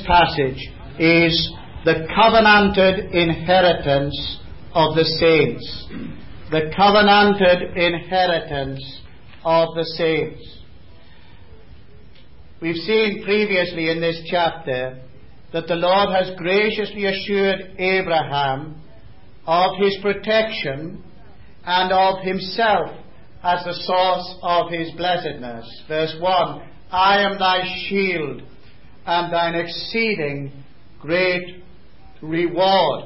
passage is the covenanted inheritance of the saints. The covenanted inheritance of the saints. We've seen previously in this chapter that the Lord has graciously assured Abraham of his protection and of himself as the source of his blessedness. Verse 1, I am thy shield and thine exceeding great reward.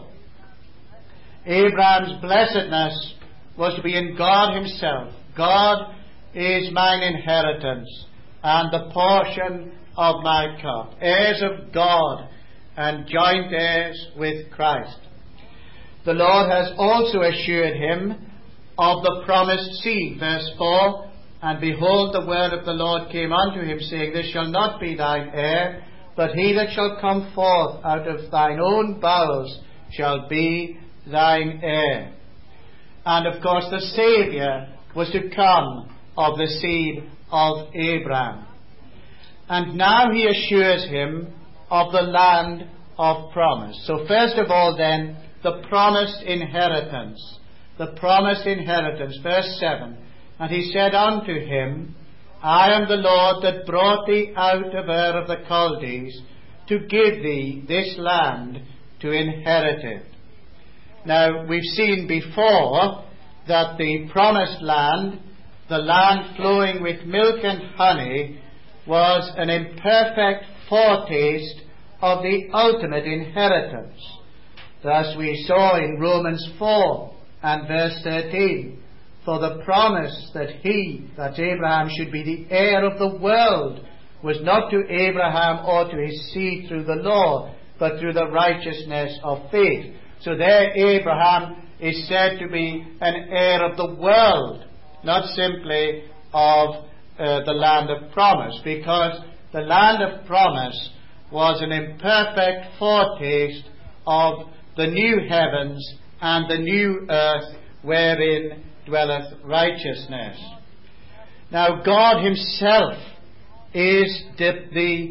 Abraham's blessedness was to be in God himself. God is mine inheritance and the portion of my cup. Heirs of God and joint heirs with Christ. The Lord has also assured him of the promised seed. Verse 4, and behold, the word of the Lord came unto him, saying, This shall not be thine heir, but he that shall come forth out of thine own bowels shall be thine heir. And of course the Saviour was to come of the seed of Abraham. And now he assures him of the land of promise. So first of all then, the promised inheritance. The promised inheritance. Verse 7, and he said unto him, I am the Lord that brought thee out of Ur of the Chaldees, to give thee this land to inherit it. Now, we've seen before that the promised land, the land flowing with milk and honey, was an imperfect foretaste of the ultimate inheritance. Thus we saw in Romans 4 and verse 13, for the promise that Abraham should be the heir of the world was not to Abraham or to his seed through the law, but through the righteousness of faith. So there Abraham is said to be an heir of the world, not simply of the land of promise, because the land of promise was an imperfect foretaste of the new heavens and the new earth wherein dwelleth righteousness. Now God himself is the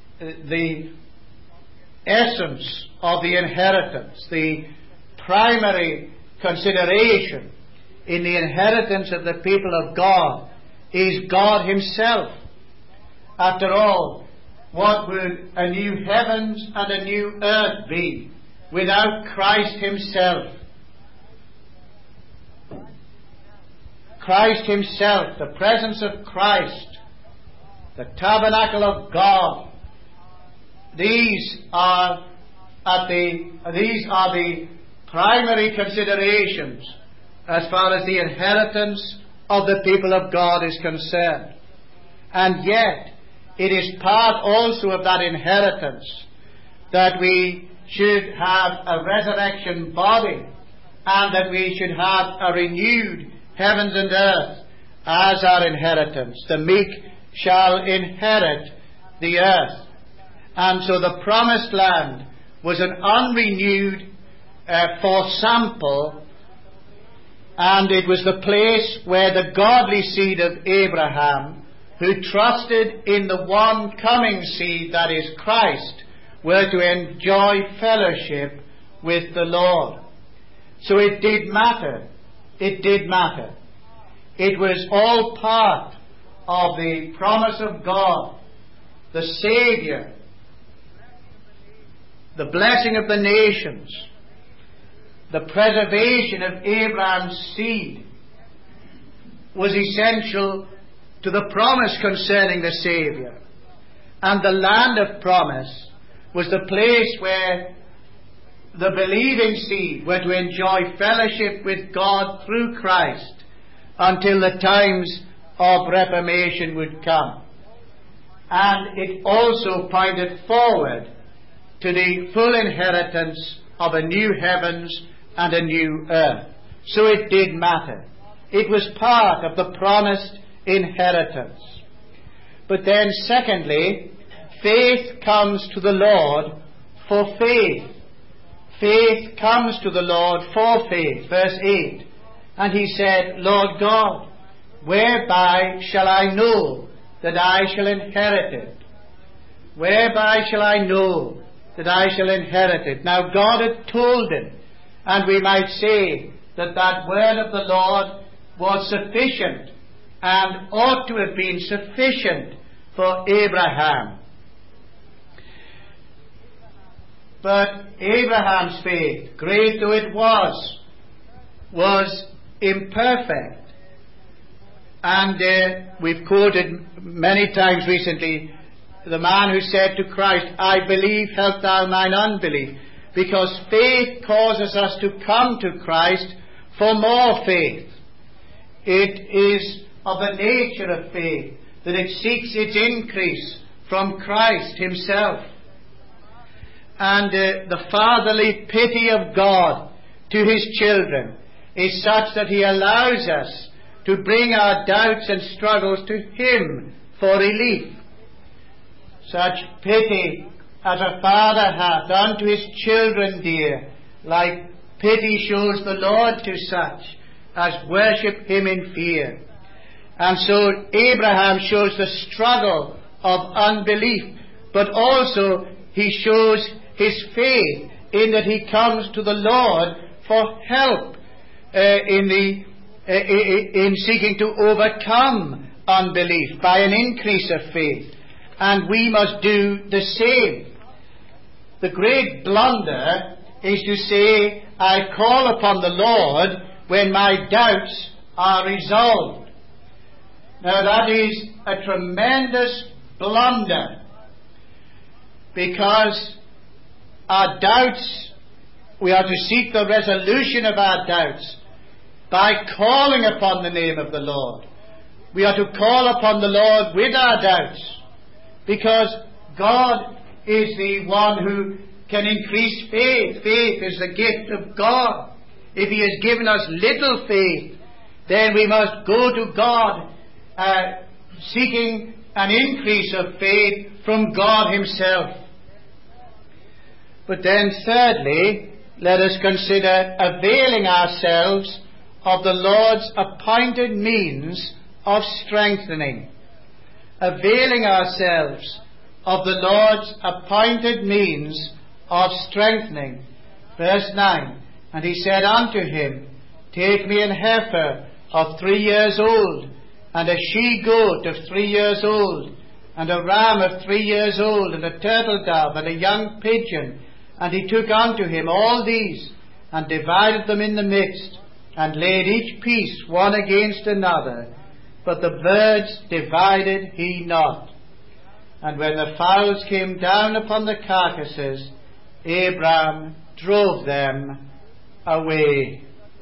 essence of the inheritance. The primary consideration in the inheritance of the people of God is God himself. After all, what would a new heavens and a new earth be without Christ himself? Christ himself, the presence of Christ, the tabernacle of God, these are the primary considerations as far as the inheritance of the people of God is concerned. And yet, it is part also of that inheritance that we should have a resurrection body and that we should have a renewed heavens and earth as our inheritance. The meek shall inherit the earth. And so the promised land was an unrenewed for sample, and it was the place where the godly seed of Abraham, who trusted in the one coming seed, that is Christ, were to enjoy fellowship with the Lord. So it did matter. It did matter. It was all part of the promise of God, the Saviour, the blessing of the nations, the preservation of Abraham's seed was essential to the promise concerning the Saviour. And the land of promise was the place where the believing seed were to enjoy fellowship with God through Christ until the times of reformation would come. And it also pointed forward to the full inheritance of a new heavens and a new earth. So it did matter. It was part of the promised inheritance. But then secondly, faith comes to the Lord for faith. Faith comes to the Lord for faith. Verse 8. And he said, Lord God, whereby shall I know that I shall inherit it? Whereby shall I know that I shall inherit it? Now God had told him, and we might say that that word of the Lord was sufficient and ought to have been sufficient for Abraham. But Abraham's faith, great though it was imperfect. And we've quoted many times recently the man who said to Christ, I believe, help thou mine unbelief. Because faith causes us to come to Christ for more faith. It is of the nature of faith that it seeks its increase from Christ himself. And the fatherly pity of God to his children is such that he allows us to bring our doubts and struggles to him for relief. Such pity as a father hath unto his children dear, like pity shows the Lord to such as worship him in fear. And so Abraham shows the struggle of unbelief, but also he shows his faith in that he comes to the Lord for help in seeking to overcome unbelief by an increase of faith. And we must do the same. The great blunder is to say, I call upon the Lord when my doubts are resolved. Now that is a tremendous blunder, because our doubts, we are to seek the resolution of our doubts by calling upon the name of the Lord. We are to call upon the Lord with our doubts, because God is the one who can increase faith. Faith is the gift of God. If he has given us little faith, then we must go to God seeking an increase of faith from God himself. But then thirdly, let us consider availing ourselves of the Lord's appointed means of strengthening. Availing ourselves of the Lord's appointed means of strengthening. Verse 9, and he said unto him, take me an heifer of 3 years old, and a she-goat of 3 years old, and a ram of 3 years old, and a turtle dove, and a young pigeon. And he took unto him all these, and divided them in the midst, and laid each piece one against another. But the birds divided he not. And when the fowls came down upon the carcasses, Abram drove them away.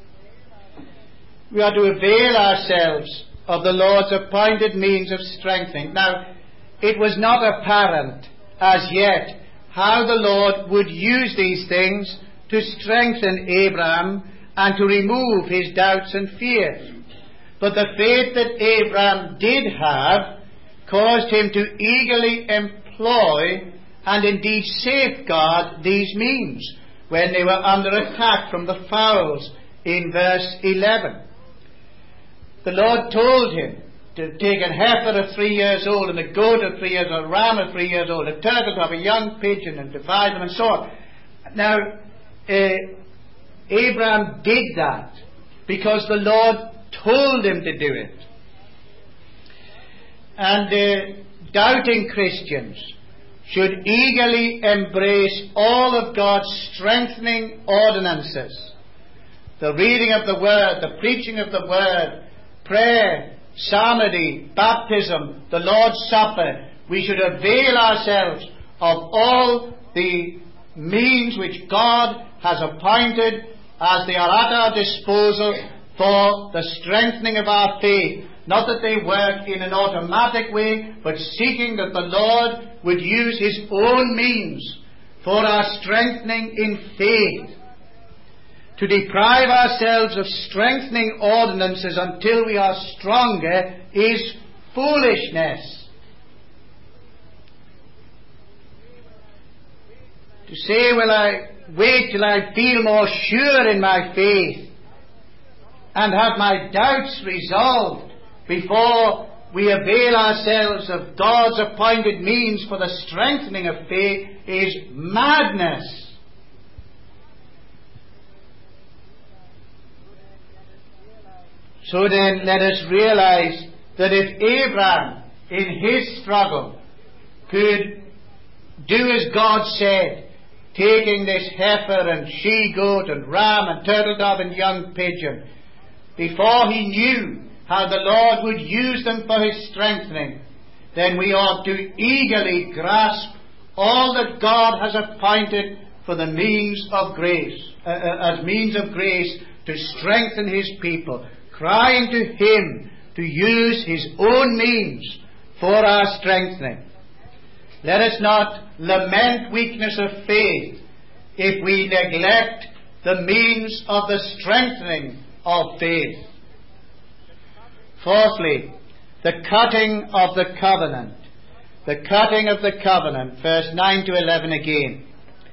We are to avail ourselves of the Lord's appointed means of strengthening. Now, it was not apparent as yet how the Lord would use these things to strengthen Abraham and to remove his doubts and fears. But the faith that Abraham did have caused him to eagerly employ and indeed safeguard these means when they were under attack from the fowls in verse 11. The Lord told him to take a heifer of 3 years old, and a goat of 3 years old, a ram of 3 years old, a turtle dove, a young pigeon, and divide them, and so on. Now, Abraham did that because the Lord told him to do it. And doubting Christians should eagerly embrace all of God's strengthening ordinances. The reading of the Word, the preaching of the Word, prayer, psalmody, baptism, the Lord's Supper. We should avail ourselves of all the means which God has appointed as they are at our disposal for the strengthening of our faith. Not that they work in an automatic way, but seeking that the Lord would use his own means for our strengthening in faith. To deprive ourselves of strengthening ordinances until we are stronger is foolishness. To say, well, I wait till I feel more sure in my faith and have my doubts resolved before we avail ourselves of God's appointed means for the strengthening of faith is madness. So then let us realize that if Abraham in his struggle could do as God said, taking this heifer and she-goat and ram and turtle-dove and young pigeon, before he knew how the Lord would use them for his strengthening, then we ought to eagerly grasp all that God has appointed for the means of grace, as means of grace to strengthen his people, crying to him to use his own means for our strengthening. Let us not lament weakness of faith if we neglect the means of the strengthening of faith. Fourthly, the cutting of the covenant. The cutting of the covenant, verse 9 to 11 again.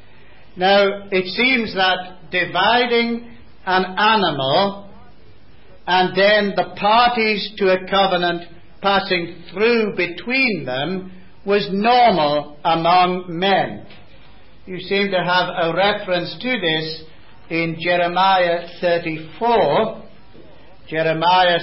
Now, it seems that dividing an animal and then the parties to a covenant passing through between them was normal among men. You seem to have a reference to this in Jeremiah 34. Jeremiah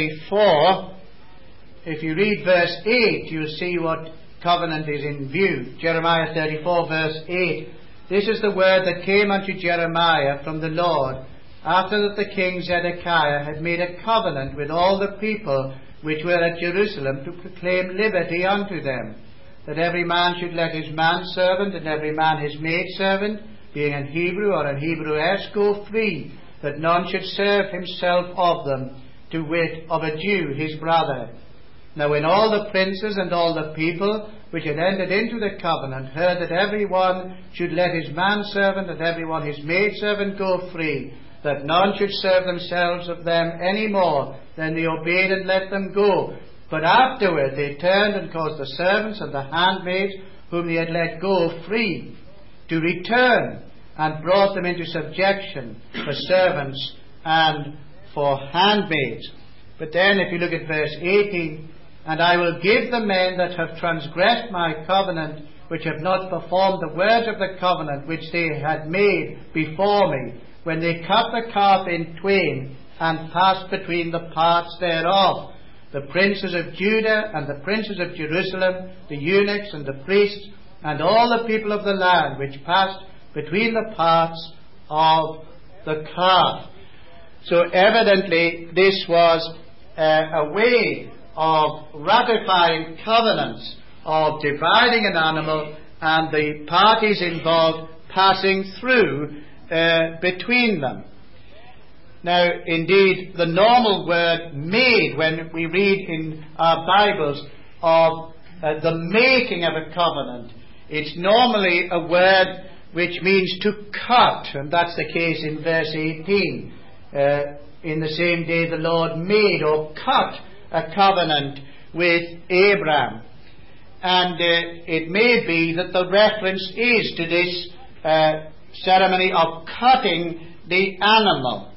34. If you read verse 8, you'll see what covenant is in view. Jeremiah 34, verse 8. This is the word that came unto Jeremiah from the Lord, after that the king Zedekiah had made a covenant with all the people which were at Jerusalem to proclaim liberty unto them, that every man should let his manservant and every man his maidservant, being an Hebrew or an Hebrewess, go free, that none should serve himself of them, to wit, of a Jew his brother. Now when all the princes and all the people which had entered into the covenant heard that every one should let his manservant and every one his maidservant go free, that none should serve themselves of them any more, then they obeyed and let them go. But afterward they turned and caused the servants and the handmaids whom they had let go free to return, and brought them into subjection for servants and for handmaids. But then if you look at verse 18, and I will give the men that have transgressed my covenant, which have not performed the words of the covenant which they had made before me, when they cut the calf in twain and passed between the parts thereof, the princes of Judah and the princes of Jerusalem, the eunuchs and the priests, and all the people of the land which passed between the parts of the calf. So evidently this was a way of ratifying covenants, of dividing an animal and the parties involved passing through between them. Now, indeed, the normal word made, when we read in our Bibles of the making of a covenant, it's normally a word which means to cut, and that's the case in verse 18. In the same day the Lord made or cut a covenant with Abraham. And it may be that the reference is to this ceremony of cutting the animal.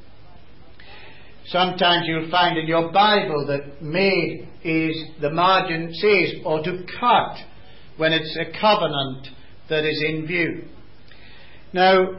Sometimes you'll find in your Bible that made is, the margin says, or to cut, when it's a covenant that is in view. Now,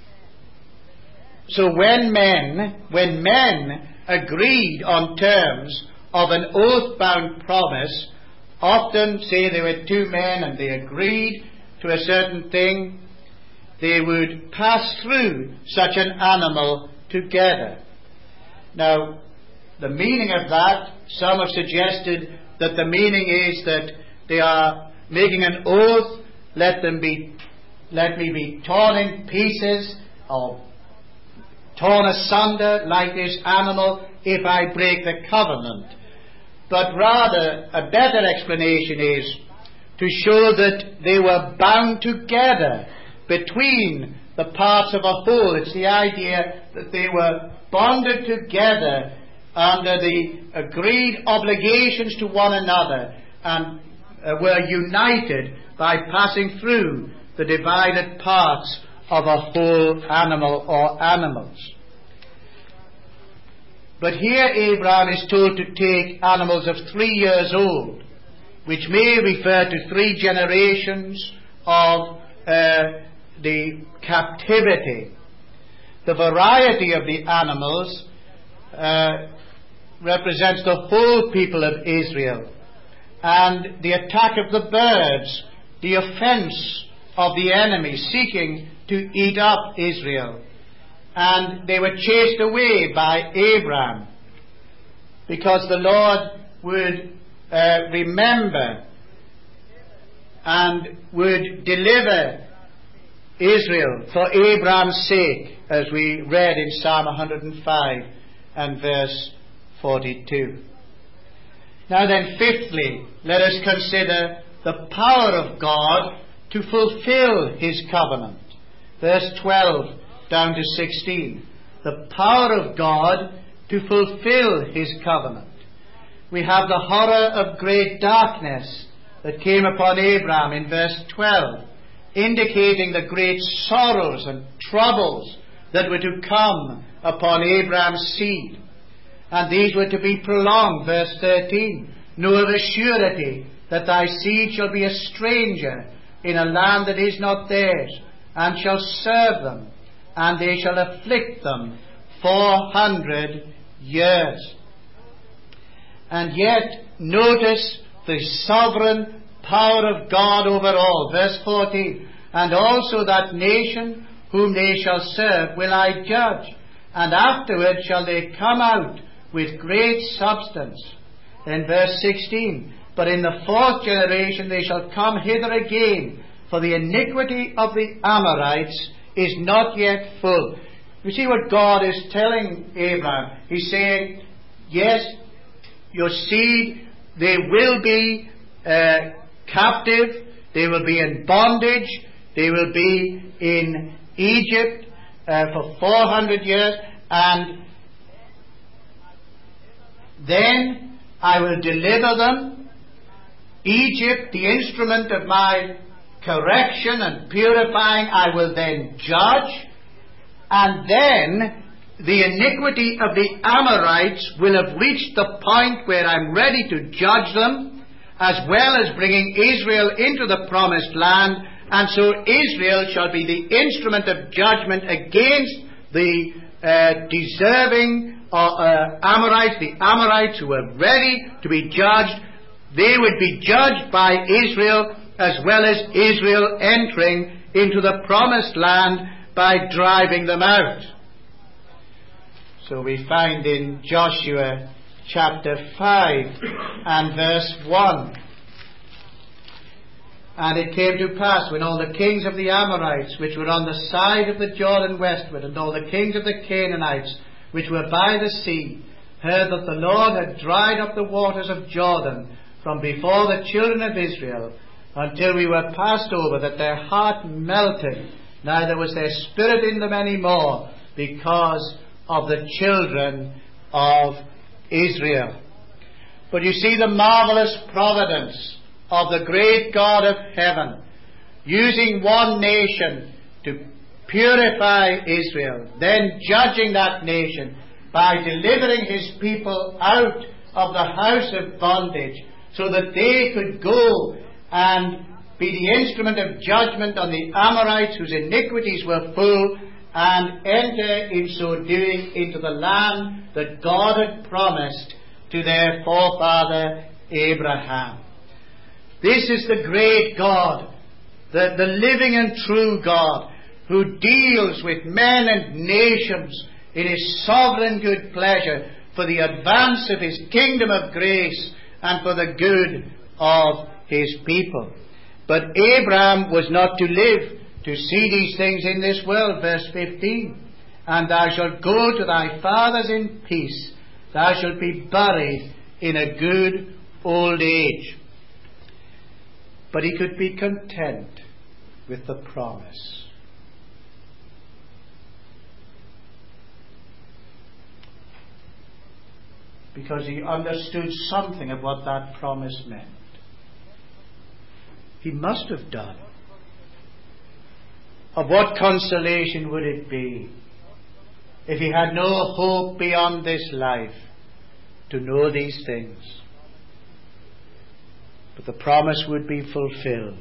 so when men agreed on terms of an oath-bound promise, often, say there were two men and they agreed to a certain thing, they would pass through such an animal together. Now, the meaning of that, some have suggested that the meaning is that they are making an oath, let me be torn in pieces or torn asunder like this animal if I break the covenant. But rather, a better explanation is to show that they were bound together between the parts of a whole. It's the idea that they were bonded together under the agreed obligations to one another and were united by passing through the divided parts of a whole animal or animals. But here Abraham is told to take animals of 3 years old, which may refer to 3 generations of the captivity. The variety of the animals represents the whole people of Israel, and the attack of the birds, the offence of the enemy seeking to eat up Israel. And they were chased away by Abraham, because the Lord would remember and would deliver Israel for Abraham's sake, as we read in Psalm 105 and verse 42. Now then, fifthly, let us consider the power of God to fulfill His covenant. Verse 12 down to 16. The power of God to fulfill His covenant. We have the horror of great darkness that came upon Abraham in verse 12, indicating the great sorrows and troubles that were to come upon Abraham's seed. And these were to be prolonged. Verse 13. Know of a surety that thy seed shall be a stranger in a land that is not theirs, and shall serve them, and they shall afflict them 400 years. And yet, notice the sovereign power of God over all. Verse 14. And also that nation whom they shall serve will I judge, and afterward shall they come out with great substance. Then verse 16. But in the 4th generation they shall come hither again, for the iniquity of the Amorites is not yet full. You see what God is telling Abraham. He's saying, yes, your seed, they will be captive, they will be in bondage, they will be in Egypt for 400 years, and then I will deliver them. Egypt, the instrument of my correction and purifying, I will then judge. And then the iniquity of the Amorites will have reached the point where I'm ready to judge them, as well as bringing Israel into the promised land. And so Israel shall be the instrument of judgment against the deserving Amorites, the Amorites who were ready to be judged. They would be judged by Israel, as well as Israel entering into the promised land by driving them out. So we find in Joshua chapter 5 and verse 1. And it came to pass, when all the kings of the Amorites, which were on the side of the Jordan westward, and all the kings of the Canaanites, which were by the sea, heard that the Lord had dried up the waters of Jordan from before the children of Israel, until we were passed over, that their heart melted, neither was there spirit in them any more, because of the children of Israel. But you see the marvelous providence of the great God of heaven, using one nation to purify Israel, then judging that nation by delivering His people out of the house of bondage, so that they could go and be the instrument of judgment on the Amorites whose iniquities were full, and enter in so doing into the land that God had promised to their forefather Abraham. This is the great God, the living and true God, who deals with men and nations in His sovereign good pleasure for the advance of His kingdom of grace and for the good of His people. But Abraham was not to live to see these things in this world. Verse 15. And thou shalt go to thy fathers in peace. Thou shalt be buried in a good old age. But he could be content with the promise. Because he understood something of what that promise meant. He must have done. Of what consolation would it be if he had no hope beyond this life, to know these things. But the promise would be fulfilled.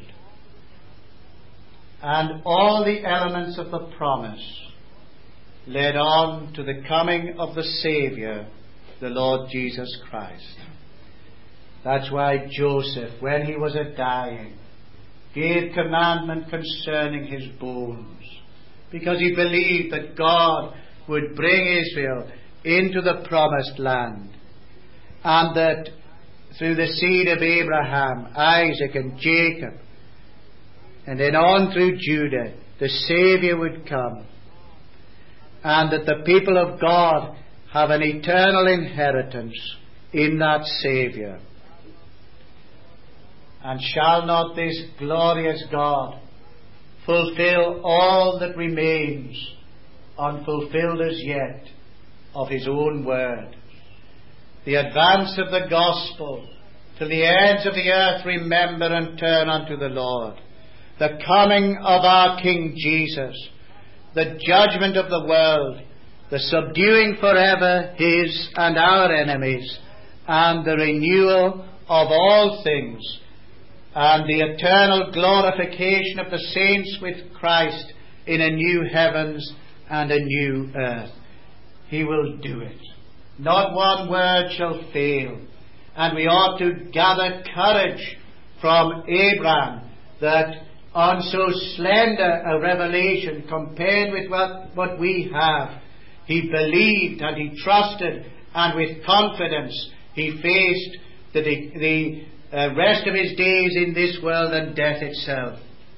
And all the elements of the promise led on to the coming of the Saviour, the Lord Jesus Christ. That's why Joseph, when he was dying, gave commandment concerning his bones, because he believed that God would bring Israel into the promised land, and that through the seed of Abraham, Isaac and Jacob, and then on through Judah, the Saviour would come, and that the people of God have an eternal inheritance in that Saviour. And shall not this glorious God fulfill all that remains unfulfilled as yet of his own word? The advance of the gospel till the ends of the earth remember and turn unto the Lord. The coming of our King Jesus, the judgment of the world, the subduing forever his and our enemies, and the renewal of all things, and the eternal glorification of the saints with Christ in a new heavens and a new earth. He will do it. Not one word shall fail. And we ought to gather courage from Abraham that on so slender a revelation compared with what we have, he believed and he trusted, and with confidence he faced the rest of his days in this world and death itself.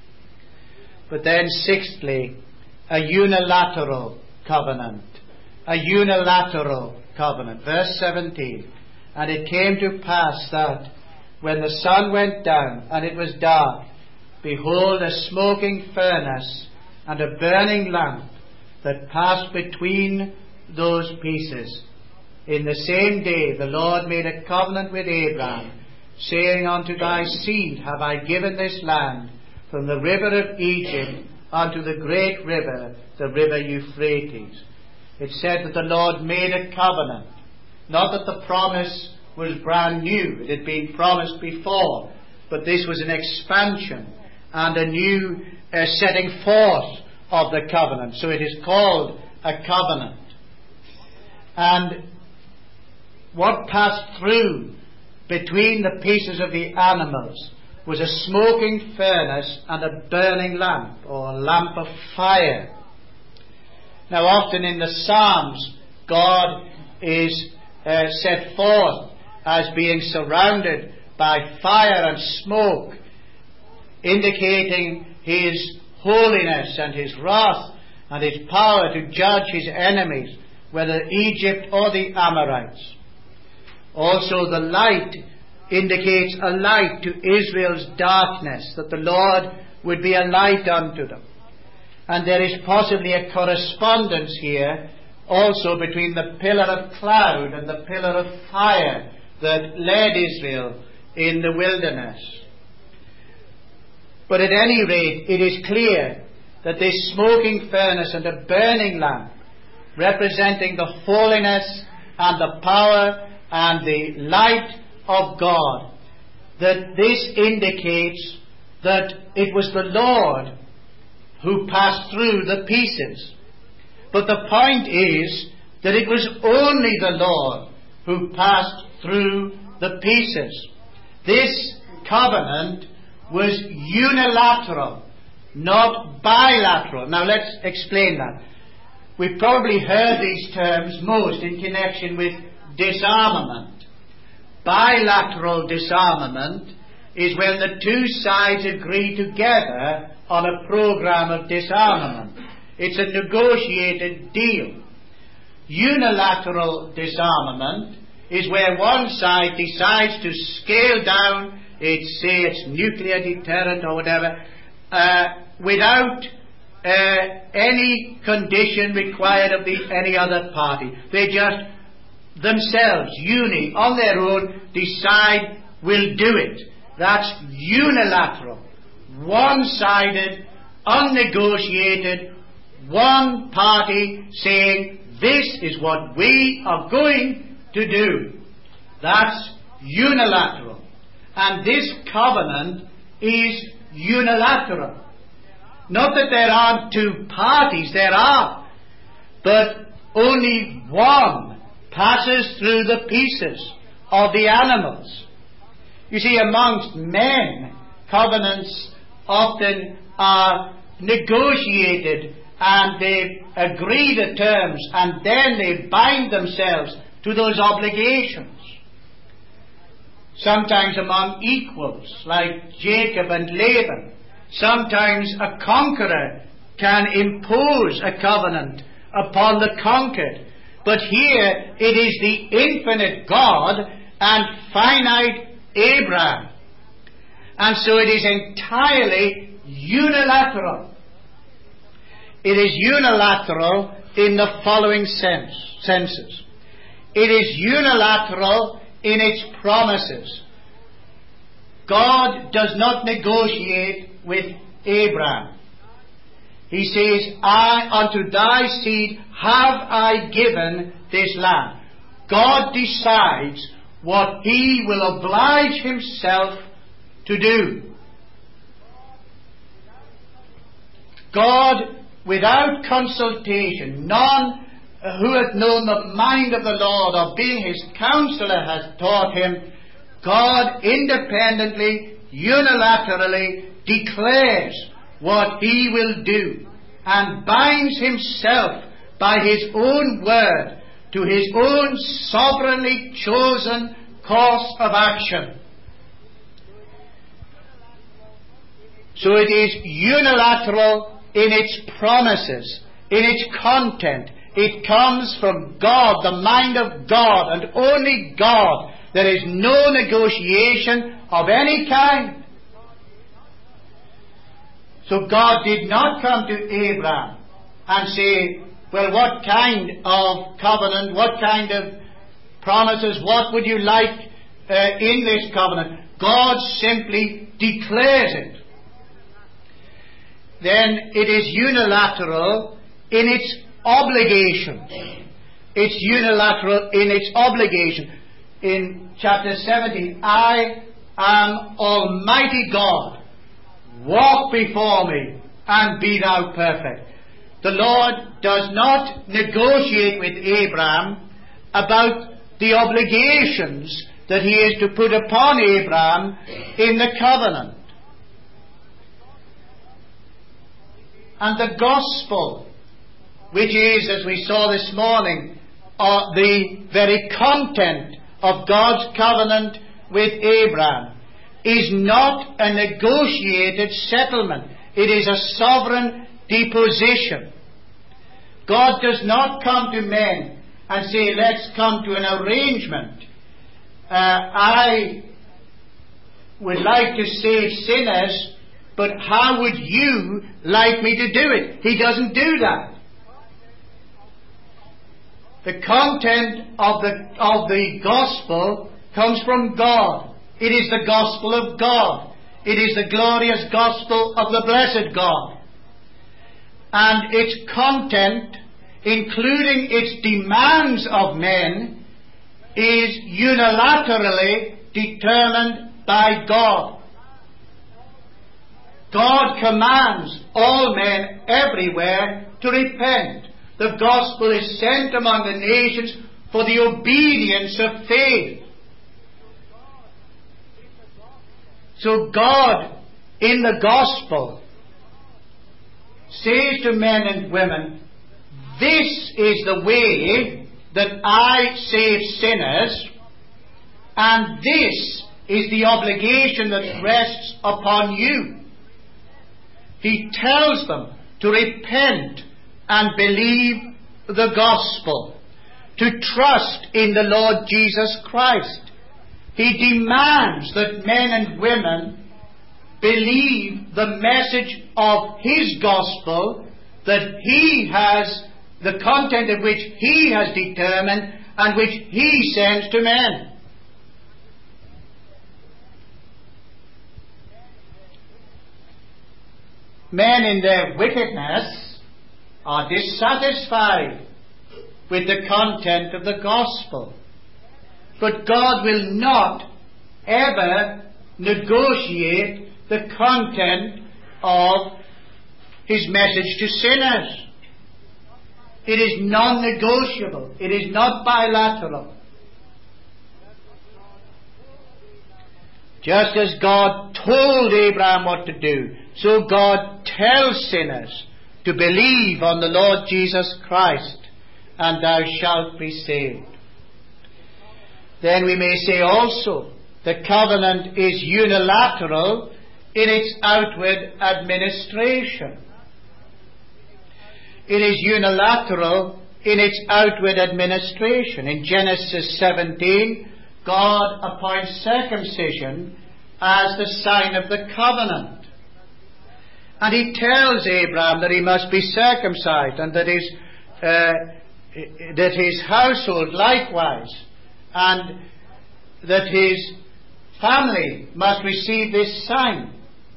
But then sixthly, a unilateral covenant. A unilateral covenant. Verse 17. And it came to pass that when the sun went down and it was dark, behold, a smoking furnace and a burning lamp that passed between those pieces. In the same day the Lord made a covenant with Abraham, saying, unto thy seed have I given this land, from the river of Egypt unto the great river, the river Euphrates. It said that the Lord made a covenant. Not that the promise was brand new. It had been promised before. But this was an expansion and a new setting forth of the covenant. So it is called a covenant. And what passed through between the pieces of the animals was a smoking furnace and a burning lamp, or a lamp of fire. Now often in the Psalms, God is set forth as being surrounded by fire and smoke, indicating his holiness and his wrath and his power to judge his enemies, whether Egypt or the Amorites. Also the light indicates a light to Israel's darkness, that the Lord would be a light unto them. And there is possibly a correspondence here also between the pillar of cloud and the pillar of fire that led Israel in the wilderness. But at any rate, it is clear that this smoking furnace and a burning lamp, representing the holiness and the power and the light of God, that this indicates that it was the Lord who passed through the pieces. But the point is that it was only the Lord who passed through the pieces. This covenant was unilateral, not bilateral. Now let's explain that. We've probably heard these terms most in connection with disarmament. Bilateral disarmament is when the two sides agree together on a program of disarmament. It's a negotiated deal. Unilateral disarmament is where one side decides to scale down its nuclear deterrent or whatever, without any condition required of any other party. They just themselves, on their own, decide we'll do it. That's unilateral, one-sided, unnegotiated, one party saying this is what we are going to do. That's unilateral. And this covenant is unilateral. Not that there aren't two parties, there are. But only one passes through the pieces of the animals. You see, amongst men, covenants often are negotiated and they agree the terms and then they bind themselves to those obligations. Sometimes among equals, like Jacob and Laban. Sometimes a conqueror can impose a covenant upon the conquered. But here it is the infinite God and finite Abraham. And so it is entirely unilateral. It is unilateral in the following senses. It is unilateral in its promises. God does not negotiate with Abraham. He says, unto thy seed have I given this land. God decides what He will oblige Himself to do. God, without consultation, none who hath known the mind of the Lord, or being His counselor, has taught Him, God independently, unilaterally declares what He will do, and binds Himself by His own word to His own sovereignly chosen course of action. So it is unilateral in its promises, in its content. It comes from God, the mind of God, and only God. There is no negotiation of any kind. So God did not come to Abraham and say, well, what kind of covenant, what kind of promises, what would you like in this covenant? God simply declares it. Then it is unilateral in its obligation. It's unilateral in its obligation. In chapter 17, I am Almighty God. Walk before me and be thou perfect. The Lord does not negotiate with Abraham about the obligations that He is to put upon Abraham in the covenant. And the gospel, which is, as we saw this morning, the very content of God's covenant with Abraham, is not a negotiated settlement. It is a sovereign deposition. God does not come to men and say, let's come to an arrangement. I would like to save sinners, but how would you like me to do it? He doesn't do that. The content of the gospel comes from God. It is the gospel of God. It is the glorious gospel of the blessed God. And its content, including its demands of men, is unilaterally determined by God. God commands all men everywhere to repent. The gospel is sent among the nations for the obedience of faith. So God, in the gospel, says to men and women, this is the way that I save sinners, and this is the obligation that rests upon you. He tells them to repent and believe the gospel, to trust in the Lord Jesus Christ. He demands that men and women believe the message of His gospel, that He has, the content of which He has determined and which He sends to men. Men in their wickedness are dissatisfied with the content of the gospel. But God will not ever negotiate the content of His message to sinners. It is non-negotiable. It is not bilateral. Just as God told Abraham what to do, so God tells sinners to believe on the Lord Jesus Christ, and thou shalt be saved. Then we may say also, the covenant is unilateral in its outward administration. It is unilateral in its outward administration. In Genesis 17, God appoints circumcision as the sign of the covenant. And He tells Abraham that he must be circumcised, and that his household likewise, and that his family must receive this sign.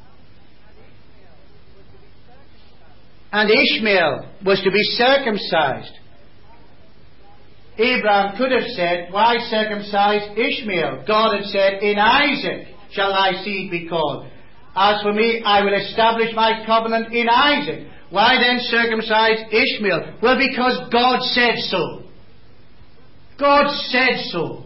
And Ishmael was to be circumcised. Abraham could have said, why circumcise Ishmael? God had said, in Isaac shall thy seed be called. As for me, I will establish my covenant in Isaac. Why then circumcise Ishmael? Well, because God said so. God said so.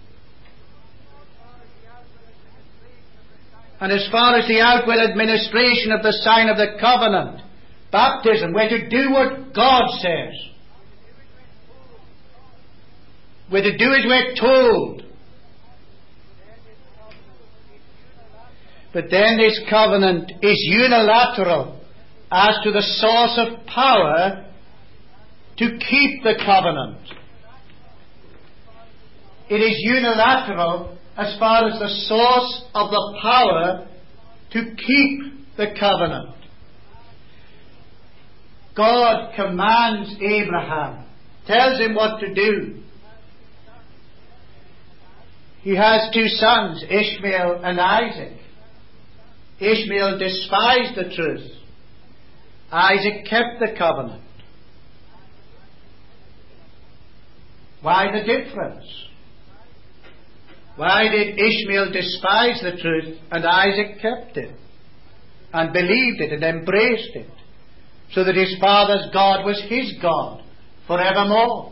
And as far as the outward administration of the sign of the covenant, baptism, we're to do what God says. We're to do as we're told. But then this covenant is unilateral as to the source of power to keep the covenant. It is unilateral as far as the source of the power to keep the covenant. God commands Abraham, tells him what to do. He has two sons, Ishmael and Isaac. Ishmael despised the truth. Isaac kept the covenant. Why the difference? Why did Ishmael despise the truth and Isaac kept it and believed it and embraced it, so that his father's God was his God forevermore?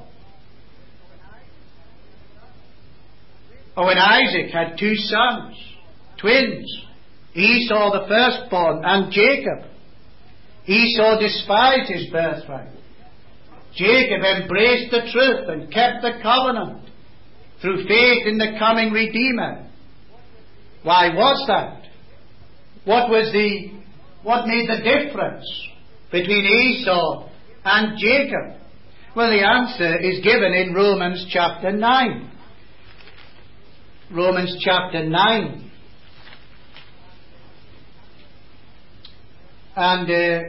Or when Isaac had two sons, twins, Esau the firstborn and Jacob, Esau despised his birthright. Jacob embraced the truth and kept the covenant through faith in the coming Redeemer. Why was that? What made the difference between Esau and Jacob? Well, the answer is given in Romans chapter 9. Romans chapter 9. And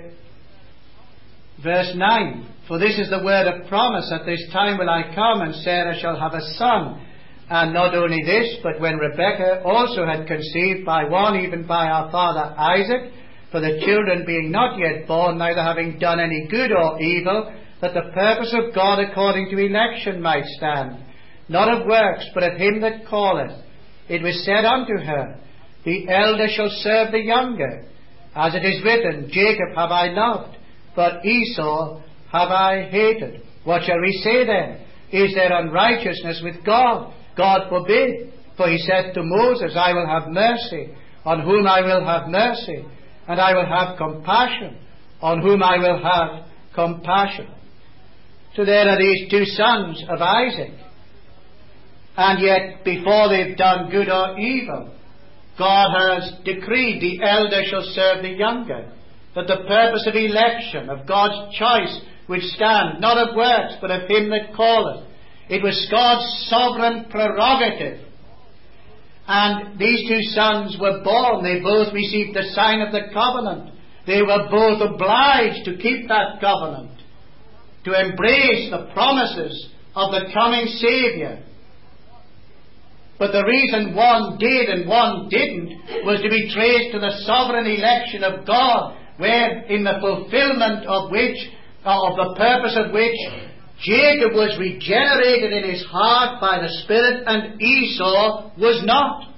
verse 9. For this is the word of promise, at this time will I come, and Sarah shall have a son. And not only this, but when Rebekah also had conceived by one, even by our father Isaac, for the children being not yet born, neither having done any good or evil, that the purpose of God according to election might stand, not of works, but of him that calleth. It was said unto her, the elder shall serve the younger. As it is written, Jacob have I loved, but Esau have I hated. What shall we say then? Is there unrighteousness with God? God forbid. For he said to Moses, I will have mercy on whom I will have mercy, and I will have compassion on whom I will have compassion. So there are these two sons of Isaac. And yet, before they've done good or evil, God has decreed the elder shall serve the younger, that the purpose of election, of God's choice, would stand, not of works, but of him that calleth. It was God's sovereign prerogative. And these two sons were born. They both received the sign of the covenant. They were both obliged to keep that covenant, to embrace the promises of the coming Saviour. But the reason one did and one didn't was to be traced to the sovereign election of God, where in the fulfillment of which, of the purpose of which, Jacob was regenerated in his heart by the Spirit, and Esau was not.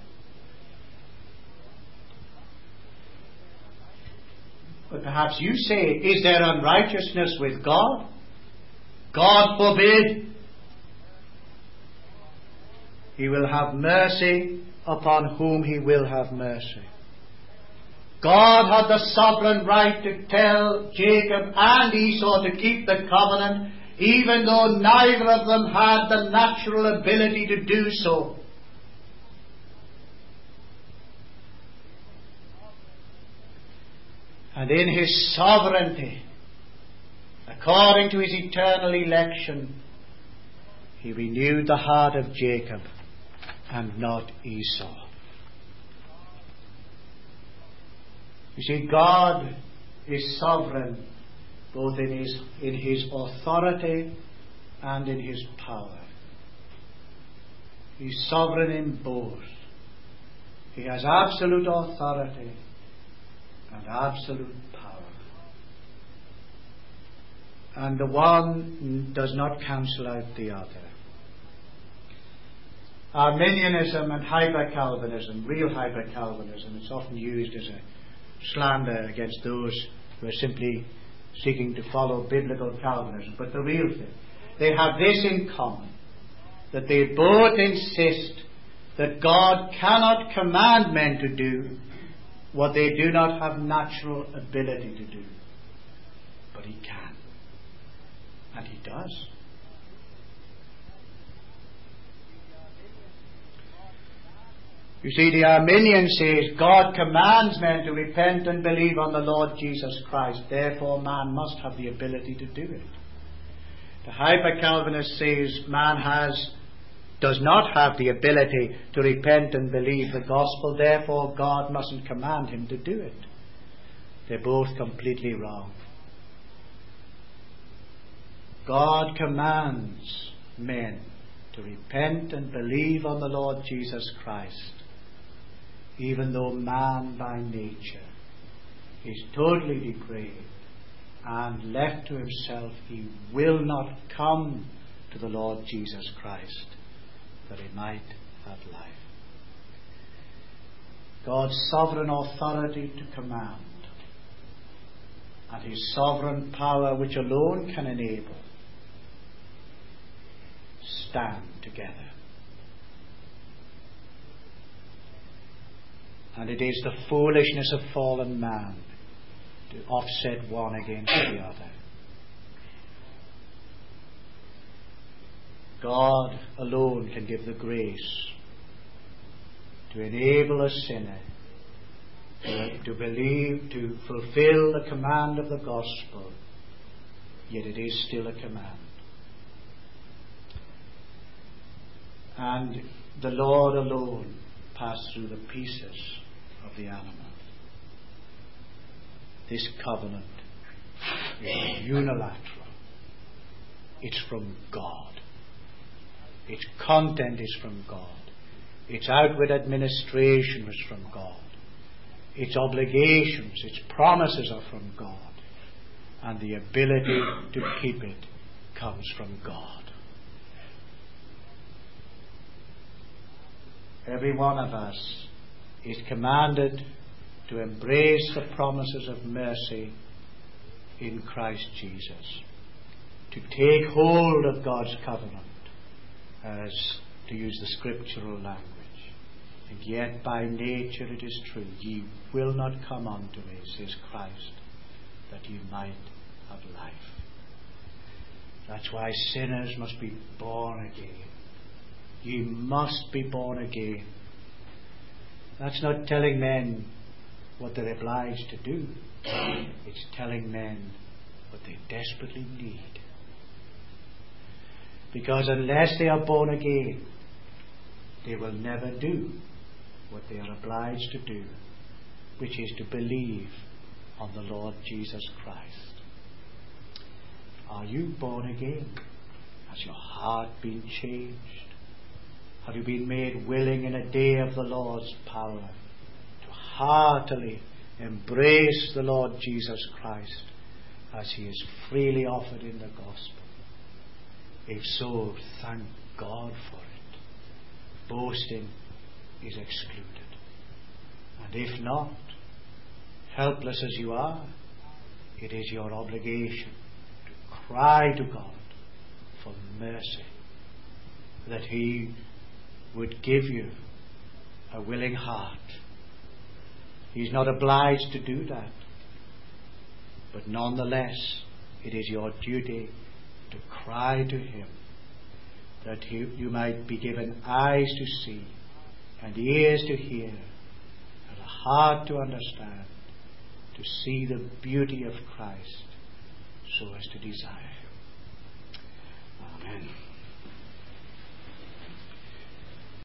But perhaps you say, is there unrighteousness with God? God forbid. He will have mercy upon whom He will have mercy. God had the sovereign right to tell Jacob and Esau to keep the covenant, even though neither of them had the natural ability to do so. And in His sovereignty, according to His eternal election, He renewed the heart of Jacob and not Esau. You see, God is sovereign both in His authority and in His power. He's sovereign in both. He has absolute authority and absolute power. And the one does not cancel out the other. Arminianism and hyper-Calvinism, real hyper-Calvinism, it's often used as a slander against those who are simply seeking to follow biblical Calvinism. But the real thing, they have this in common, that they both insist that God cannot command men to do what they do not have natural ability to do. But He can. And He does. You see, the Arminian says God commands men to repent and believe on the Lord Jesus Christ. Therefore, man must have the ability to do it. The Hyper-Calvinist says man does not have the ability to repent and believe the gospel. Therefore, God mustn't command him to do it. They're both completely wrong. God commands men to repent and believe on the Lord Jesus Christ, even though man by nature is totally depraved and left to himself, he will not come to the Lord Jesus Christ that he might have life. God's sovereign authority to command and His sovereign power, which alone can enable, stand together. And it is the foolishness of fallen man to offset one against the other. God alone can give the grace to enable a sinner to believe, to fulfill the command of the gospel, yet it is still a command. And the Lord alone passed through the pieces of the animal. This covenant is unilateral. It's from God. Its content is from God. Its outward administration is from God. Its obligations, its promises are from God. And the ability to keep it comes from God. Every one of us is commanded to embrace the promises of mercy in Christ Jesus, to take hold of God's covenant, as to use the scriptural language. And yet by nature it is true, ye will not come unto me, says Christ, that ye might have life. That's why sinners must be born again. Ye must be born again. That's not telling men what they're obliged to do. It's telling men what they desperately need. Because unless they are born again, they will never do what they are obliged to do, which is to believe on the Lord Jesus Christ. Are you born again? Has your heart been changed? Have you been made willing in a day of the Lord's power to heartily embrace the Lord Jesus Christ as He is freely offered in the gospel? If so, thank God for it. Boasting is excluded. And if not, helpless as you are, it is your obligation to cry to God for mercy, that He would give you a willing heart. He's not obliged to do that, but nonetheless it is your duty to cry to Him, that you might be given eyes to see and ears to hear and a heart to understand, to see the beauty of Christ so as to desire Him. Amen.